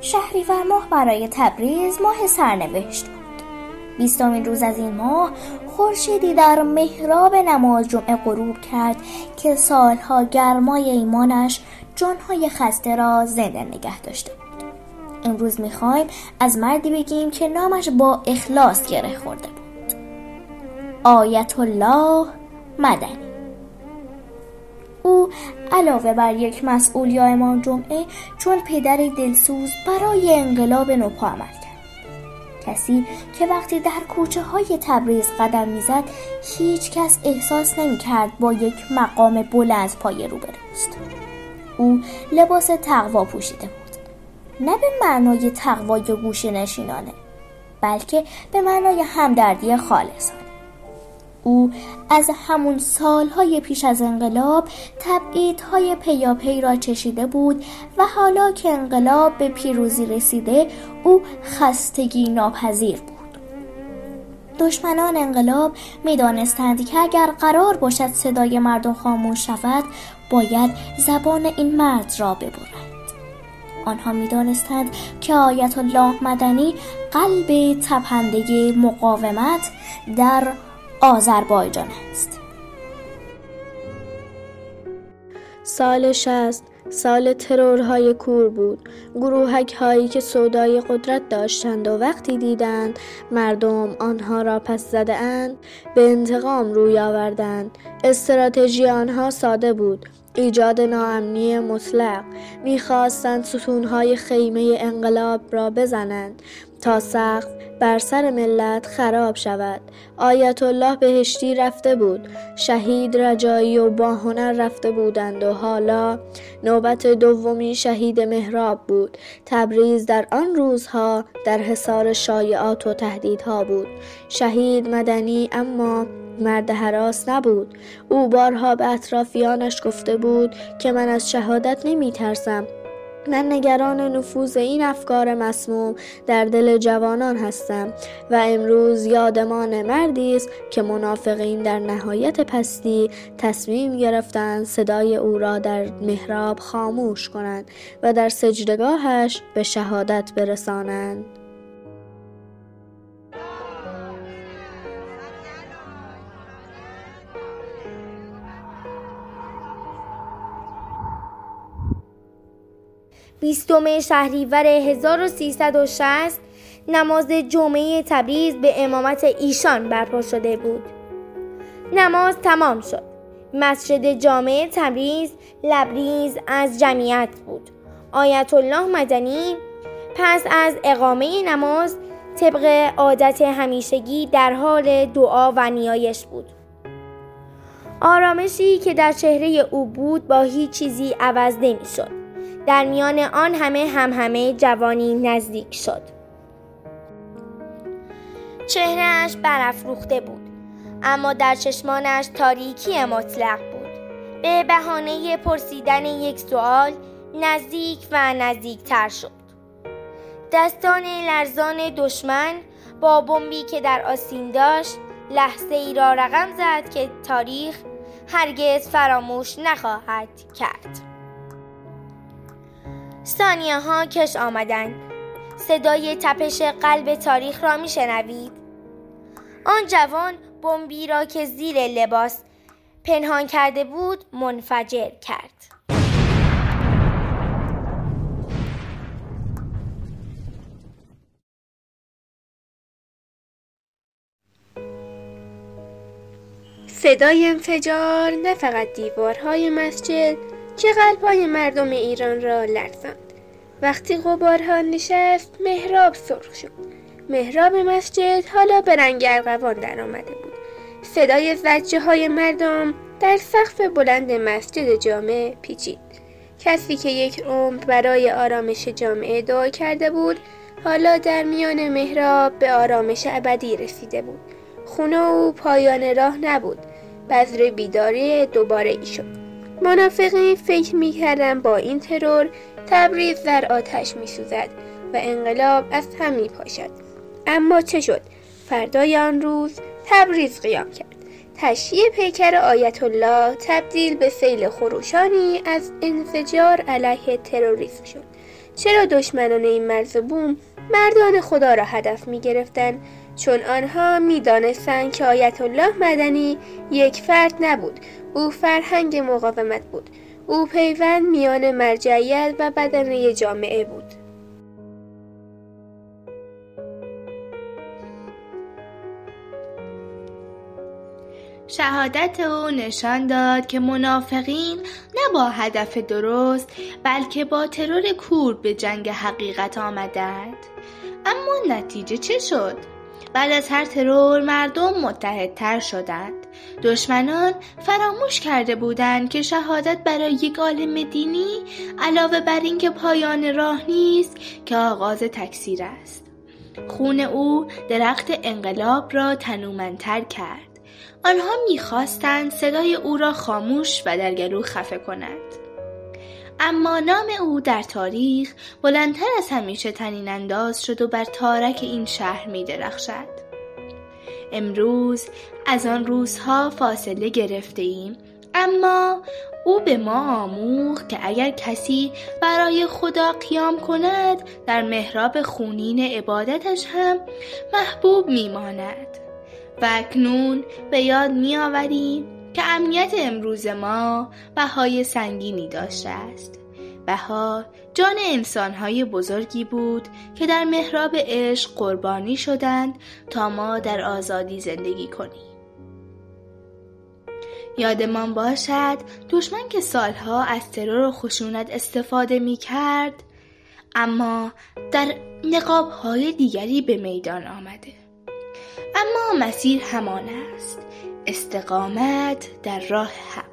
شهریور ماه برای تبریز ماه سرنوشت بود. 20مین روز از این ماه خورشیدی در محراب نماز جمعه غروب کرد که سالها گرمای ایمانش جانهای خسته را زنده نگه داشته بود. امروز میخوایم از مردی بگیم که نامش با اخلاص گره خورده بود. آیت الله مدنی. او علاوه بر یک مسئول یا امام جمعه چون پدری دلسوز برای انقلاب نوپا عمل کرد. کسی که وقتی در کوچه های تبریز قدم میزد هیچ کس احساس نمی کرد با یک مقام بلند پای روبروست. او لباس تقوا پوشیده بود، نه به معنای تقوای گوشه نشینانه، بلکه به معنای همدردی خالصانه. او از همون سالهای پیش از انقلاب تبعیدهای پیاپی را چشیده بود و حالا که انقلاب به پیروزی رسیده او خستگی ناپذیر بود. دشمنان انقلاب می دانستند که اگر قرار باشد صدای مردم خاموش شود باید زبان این مرد را ببرند. آنها می دانستند که آیت الله مدنی قلب تپنده مقاومت در آذربایجان است. سال 60 سال ترورهای کور بود. گروهک هایی که سودای قدرت داشتند و وقتی دیدند مردم آنها را پس زده اند به انتقام روی آوردند. استراتژی آنها ساده بود: ایجاد ناامنی مطلق. می‌خواستند ستونهای خیمه انقلاب را بزنند تا سقف بر سر ملت خراب شود. آیت الله بهشتی رفته بود، شهید رجایی و باهنر رفته بودند و حالا نوبت دومین شهید محراب بود. تبریز در آن روزها در حصار شایعات و تهدیدها بود. شهید مدنی اما مرد هراس نبود. او بارها به اطرافیانش گفته بود که من از شهادت نمی ترسم. من نگران نفوذ این افکار مسموم در دل جوانان هستم و امروز یادمان مردی است که منافقین در نهایت پستی تصمیم گرفتند صدای او را در محراب خاموش کنند و در سجدگاهش به شهادت برسانند. بیستم شهریور 1360 نماز جمعه تبریز به امامت ایشان برپا شده بود. نماز تمام شد. مسجد جامع تبریز لبریز از جمعیت بود. آیت الله مدنی پس از اقامه نماز طبق عادت همیشگی در حال دعا و نیایش بود. آرامشی که در چهره او بود با هیچ چیزی عوض نمی شد. در میان آن همه جوانی نزدیک شد. چهرهش برافروخته بود، اما در چشمانش تاریکی مطلق بود. به بهانه پرسیدن یک سوال نزدیک و نزدیکتر شد. دستان لرزان دشمن با بمبی که در آستین داشت لحظه ای را رقم زد که تاریخ هرگز فراموش نخواهد کرد. ثانیه ها کش آمدند. صدای تپش قلب تاریخ را می شنوید. آن جوان بمبی را که زیر لباس پنهان کرده بود منفجر کرد. صدای انفجار نه فقط دیوارهای مسجد که قلب‌های مردم ایران را لرزاند. وقتی غبارها نشست محراب سرخ شد. محراب مسجد حالا به رنگ ارغوان در آمده بود. صدای زجه‌های مردم در سقف بلند مسجد جامع پیچید. کسی که یک عمر برای آرامش جامعه دعا کرده بود حالا در میان محراب به آرامش ابدی رسیده بود. خونه او پایان راه نبود. بذر بیداری دوباره ای شد. منافقین فکر می‌کردند با این ترور تبریز در آتش می‌سوزد و انقلاب از هم می‌پاشد. اما چه شد؟ فردای آن روز تبریز قیام کرد. تشییع پیکر آیت الله تبدیل به سیل خروشانی از انفجار علیه تروریسم شد. چرا دشمنان این مرز بوم مردان خدا را هدف می گرفتند؟ چون آنها می دانستند که آیت الله مدنی یک فرد نبود، او فرهنگ مقاومت بود، او پیوند میان مرجعیت و بدنه جامعه بود. شهادت او نشان داد که منافقین نه با هدف درست بلکه با ترور کور به جنگ حقیقت آمدند. اما نتیجه چه شد؟ بعد از هر ترور مردم متحدتر شدند. دشمنان فراموش کرده بودند که شهادت برای یک عالم دینی علاوه بر این که پایان راه نیست که آغاز تکثیر است. خون او درخت انقلاب را تنومندتر کرد. آنها می‌خواستند صدای او را خاموش و در گلو خفه کنند. اما نام او در تاریخ بلندتر از همیشه طنین انداز شد و بر تارک این شهر می‌درخشد. امروز از آن روزها فاصله گرفته ایم، اما او به ما آموخت که اگر کسی برای خدا قیام کند در محراب خونین عبادتش هم محبوب می‌ماند. و اکنون به یاد می‌آوریم که امنیت امروز ما بهای سنگینی داشته است. بها جان انسان‌های بزرگی بود که در محراب عشق قربانی شدند تا ما در آزادی زندگی کنیم. یادمان باشد دشمن که سالها از ترور و خشونت استفاده می‌کرد، اما در نقاب‌های دیگری به میدان آمده. اما مسیر همان است، استقامت در راه حق.